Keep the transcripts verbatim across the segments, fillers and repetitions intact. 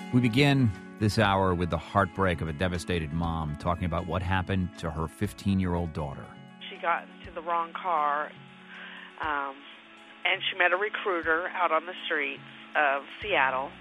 We begin this hour with the heartbreak of a devastated mom talking about what happened to her fifteen-year-old daughter. She got into the wrong car, um, and she met a recruiter out on the streets of Seattle,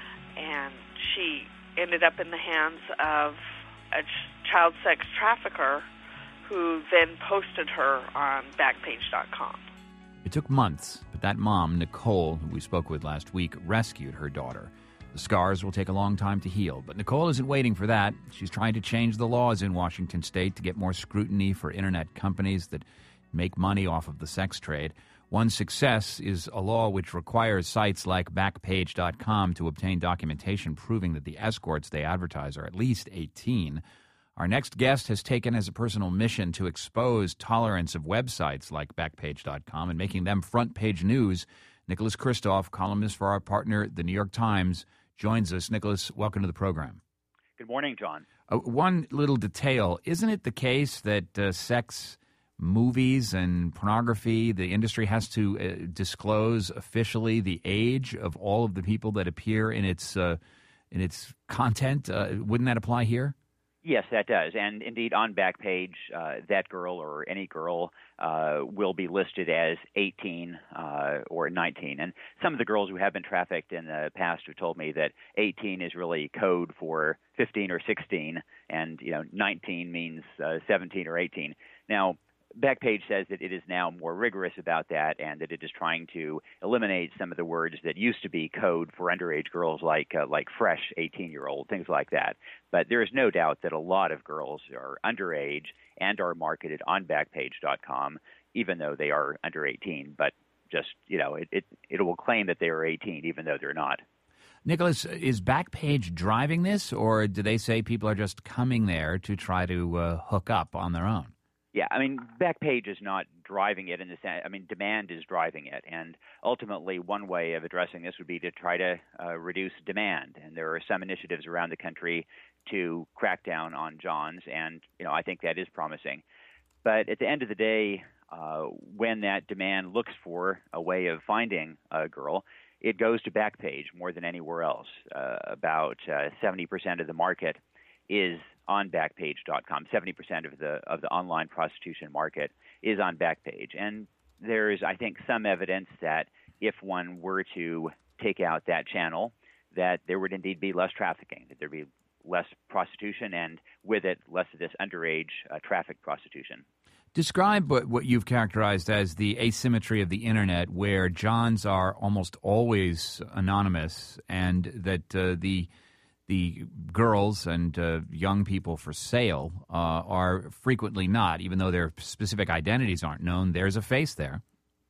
and she ended up in the hands of a ch- child sex trafficker who then posted her on Backpage dot com. It took months, but that mom, Nicole, who we spoke with last week, rescued her daughter. The scars will take a long time to heal, but Nicole isn't waiting for that. She's trying to change the laws in Washington state to get more scrutiny for Internet companies that make money off of the sex trade. One success is a law which requires sites like Backpage dot com to obtain documentation proving that the escorts they advertise are at least eighteen. Our next guest has taken as a personal mission to expose tolerance of websites like Backpage dot com and making them front-page news. Nicholas Kristof, columnist for our partner, The New York Times, joins us. Nicholas, welcome to the program. Good morning, John. Uh, one little detail. Isn't it the case that uh, sex movies and pornography, the industry has to uh, disclose officially the age of all of the people that appear in its uh, in its content? Uh, wouldn't that apply here? Yes, that does. And indeed, on Backpage, uh, that girl or any girl uh, will be listed as eighteen uh, or nineteen. And some of the girls who have been trafficked in the past have told me that eighteen is really code for fifteen or sixteen, and you know, nineteen means uh, seventeen or eighteen. Now, Backpage says that it is now more rigorous about that and that it is trying to eliminate some of the words that used to be code for underage girls like uh, like fresh eighteen-year-old, things like that. But there is no doubt that a lot of girls are underage and are marketed on Backpage dot com, even though they are under eighteen. But just, you know, it, it, it will claim that they are eighteen even though they're not. Nicholas, is Backpage driving this, or do they say people are just coming there to try to uh, hook up on their own? Yeah, I mean, Backpage is not driving it in the sense. I mean, demand is driving it, and ultimately, one way of addressing this would be to try to uh, reduce demand. And there are some initiatives around the country to crack down on Johns, and you know, I think that is promising. But at the end of the day, uh, when that demand looks for a way of finding a girl, it goes to Backpage more than anywhere else. Uh, about uh, seventy percent of the market is on Backpage dot com. seventy percent of the of the online prostitution market is on Backpage. And there's, I think, some evidence that if one were to take out that channel, that there would indeed be less trafficking, that there'd be less prostitution, and with it, less of this underage uh, traffic prostitution. Describe what, what you've characterized as the asymmetry of the Internet, where Johns are almost always anonymous, and that uh, the the girls and uh, young people for sale uh, are frequently not, even though their specific identities aren't known. There's a face there.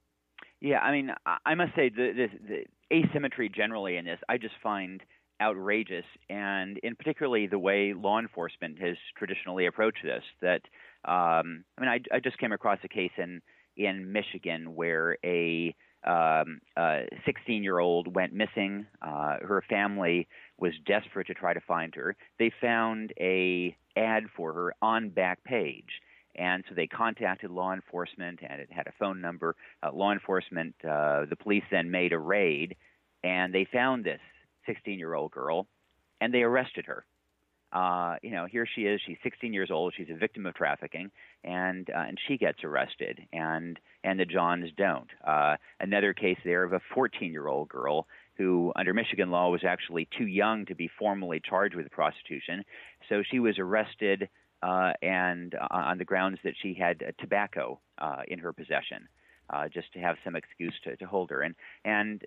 Yeah, I mean, I must say the, the, the asymmetry generally in this, I just find outrageous, and in particularly the way law enforcement has traditionally approached this. That um, I mean, I, I just came across a case in in Michigan where a Um, a sixteen-year-old went missing. Uh, her family was desperate to try to find her. They found a ad for her on Backpage, and so they contacted law enforcement, and it had a phone number. Uh, law enforcement, uh, the police then made a raid, and they found this sixteen-year-old girl, and they arrested her. Uh, you know, here she is. She's sixteen years old. She's a victim of trafficking, and uh, and she gets arrested, and and the Johns don't. Uh, another case there of a fourteen-year-old girl who, under Michigan law, was actually too young to be formally charged with prostitution, so she was arrested uh, and uh, on the grounds that she had uh, tobacco uh, in her possession, uh, just to have some excuse to, to hold her. And and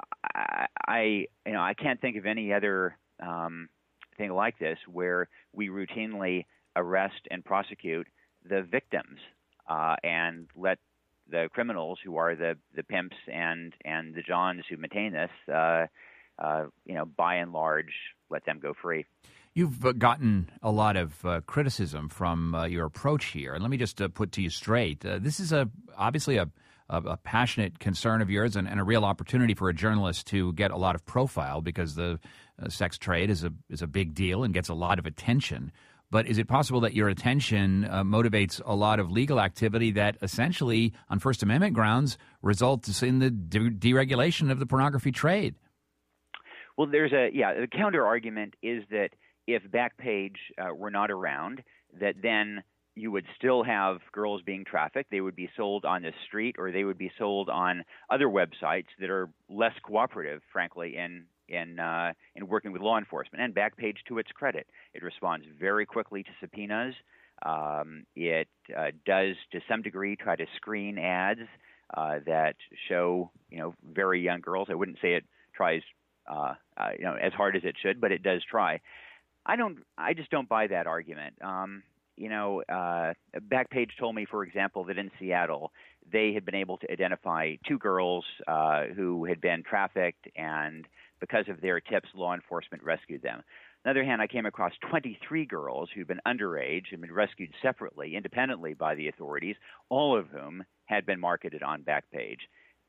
I, I you know I can't think of any other Um, thing like this where we routinely arrest and prosecute the victims uh, and let the criminals who are the, the pimps and, and the Johns who maintain this, uh, uh, you know, by and large, let them go free. You've uh, gotten a lot of uh, criticism from uh, your approach here. And let me just uh, put to you straight. Uh, this is a obviously a, a, a passionate concern of yours and, and a real opportunity for a journalist to get a lot of profile because the uh, sex trade is a is a big deal and gets a lot of attention. But is it possible that your attention uh, motivates a lot of legal activity that essentially, on First Amendment grounds, results in the de- deregulation of the pornography trade? Well, there's a yeah. The counter argument is that if Backpage uh, were not around, that then you would still have girls being trafficked. They would be sold on the street, or they would be sold on other websites that are less cooperative, frankly, in in uh, in working with law enforcement. And Backpage, to its credit, it responds very quickly to subpoenas. Um, it uh, does, to some degree, try to screen ads uh, that show, you know, very young girls. I wouldn't say it tries, uh, uh, you know, as hard as it should, but it does try. I don't. I just don't buy that argument. Um, you know, uh, Backpage told me, for example, that in Seattle they had been able to identify two girls uh, who had been trafficked, and because of their tips, law enforcement rescued them. On the other hand, I came across twenty-three girls who'd been underage and been rescued separately, independently by the authorities, all of whom had been marketed on Backpage.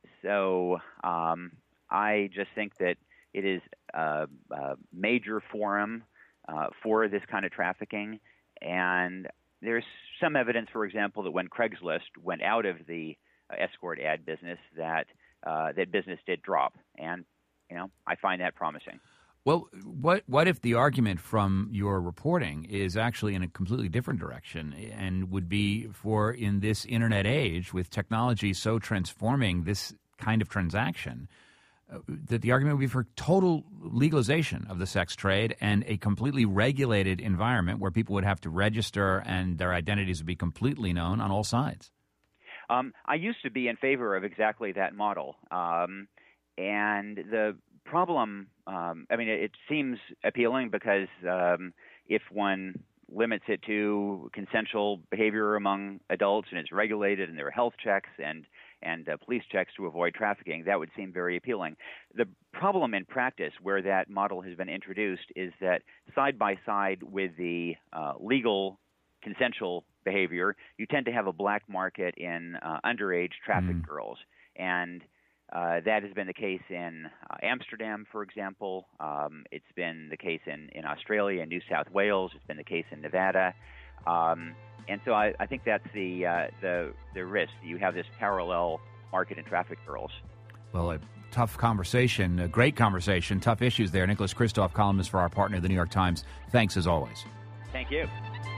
So um, I just think that it is a, a major forum uh, for this kind of trafficking. And there's some evidence, for example, that when Craigslist went out of the uh, escort ad business, that uh, that business did drop. And, you know, I find that promising. Well, what what if the argument from your reporting is actually in a completely different direction and would be for, in this internet age, with technology so transforming this kind of transaction, uh, that the argument would be for total legalization of the sex trade and a completely regulated environment where people would have to register and their identities would be completely known on all sides? Um, I used to be in favor of exactly that model. Um, and the problem, um, I mean, it, it seems appealing because um, if one limits it to consensual behavior among adults and it's regulated and there are health checks and and uh, police checks to avoid trafficking, that would seem very appealing. The problem in practice where that model has been introduced is that side by side with the uh, legal consensual behavior, you tend to have a black market in uh, underage trafficked mm. girls. And Uh, that has been the case in uh, Amsterdam, for example. Um, it's been the case in, in Australia and New South Wales. It's been the case in Nevada. Um, and so I, I think that's the, uh, the, the risk. You have this parallel market in trafficked girls. Well, a tough conversation, a great conversation, tough issues there. Nicholas Kristof, columnist for our partner, The New York Times. Thanks as always. Thank you.